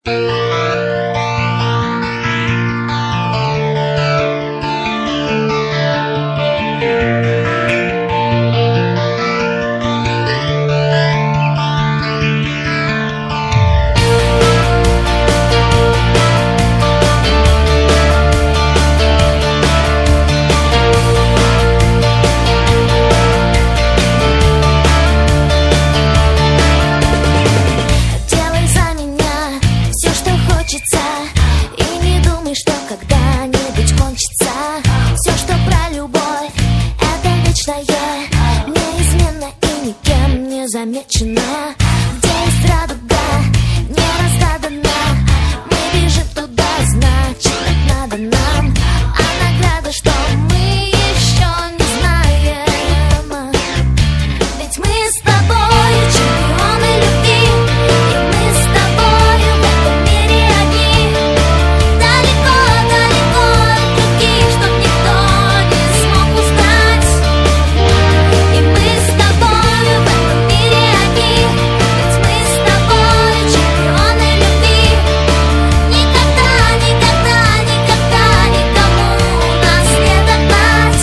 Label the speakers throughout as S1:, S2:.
S1: И не думай, что когда-нибудь кончится. Все, что про любовь, это вечное, неизменно и никем не замечено. Где есть радуга, не разгадана, мы бежим туда, значит, так надо нам. А награда, что мы еще не знаем. Ведь мы с тобой чемпионы любви, и мы с тобой в этом мире одни. Далеко, далеко от других, чтоб никто не смог узнать. И мы с тобой в этом мире одни, ведь мы с тобой чемпионы любви. Никогда, никогда, никогда никому нас не догнать.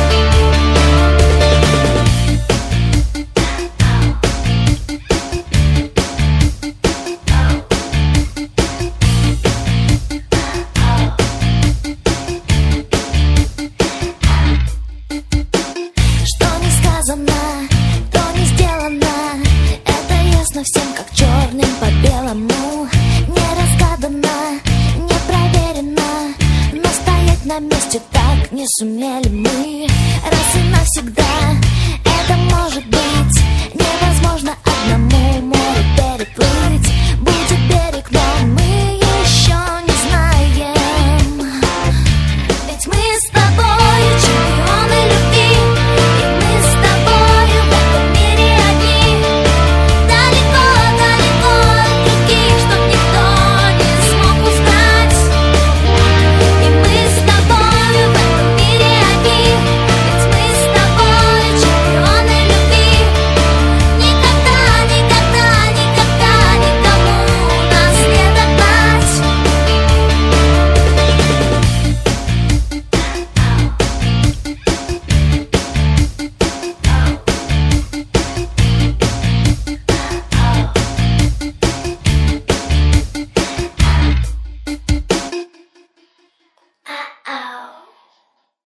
S1: Что не сказано, то не сделано. Это ясно всем, как черным по белому. Не разгадано, не проверено, но стоять на месте так не сумели мы. Раз и навсегда